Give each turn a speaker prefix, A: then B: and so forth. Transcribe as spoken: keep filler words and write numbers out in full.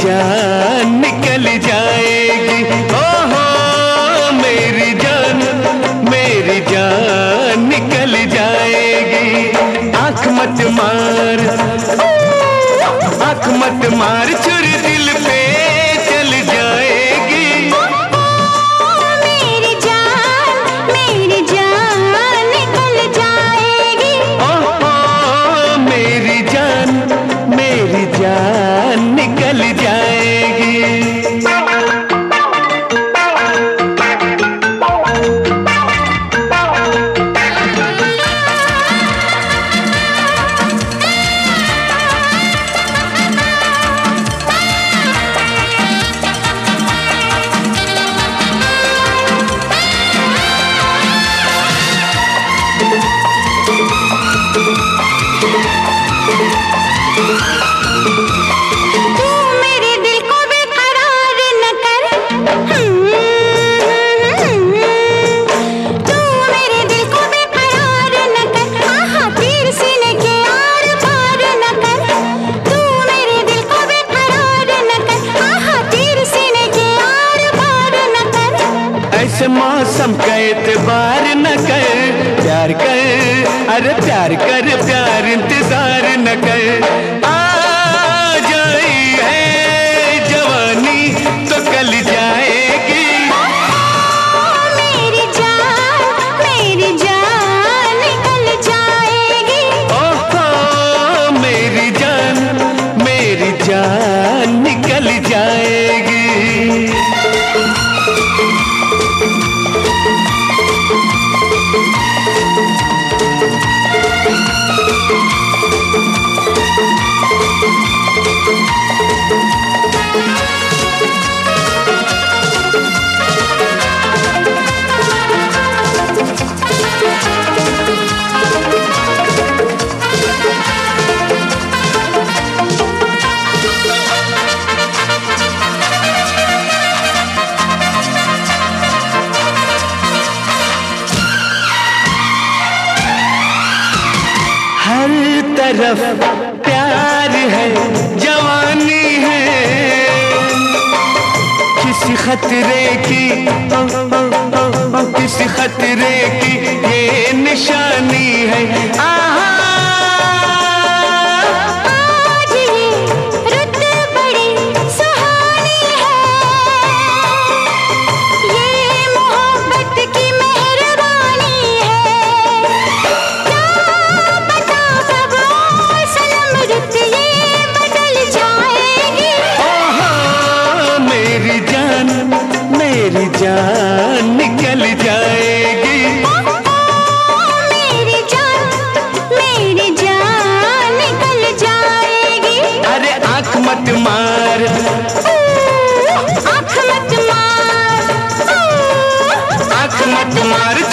A: जान निकल जाएगी। ओ हो मेरी जान, मेरी जान निकल जाएगी। आँख मत मार, आँख मत मार, छुरी दिल पे चल जाएगी।
B: मेरी जान, मेरी जान निकल जाएगी।
A: ओ हो मेरी जान, मेरी जान निकल जाएगी।
B: तू मेरे दिल को बेकरार न कर, तू मेरे दिल को बेकरार न कर। आहा तीर सीने के आर पार न कर, तू मेरे दिल को बेकरार न कर। आहा तीर सीने के आर पार न कर।
A: ऐसे मौसम का एतबार न कर, प्यार कर, अरे प्यार कर, प्यार इंतजार न कर। आ जाई है जवानी तो कल जाएगी।
B: मेरी जान, मेरी जान निकल जाएगी।
A: ओ हो मेरी जान, मेरी जान निकल जाएगी। हर तरफ प्यार है, जवानी है, किसी खतरे की ओ, ओ, ओ, ओ, किसी खतरे की ये निशानी है। आहा
B: आज ये रुत बड़ी सुहानी है, ये मोहब्बत की मेहरबानी है। क्या पता कब सनम रुत ये बदल जाएगी।
A: ओ हो मेरी जान, मेरी जान निकल जाएगी।
B: मेरी जान, मेरी जान निकल जाएगी।
A: अरे आँख मत मार,
B: आँख मत मार,
A: आँख मत मार,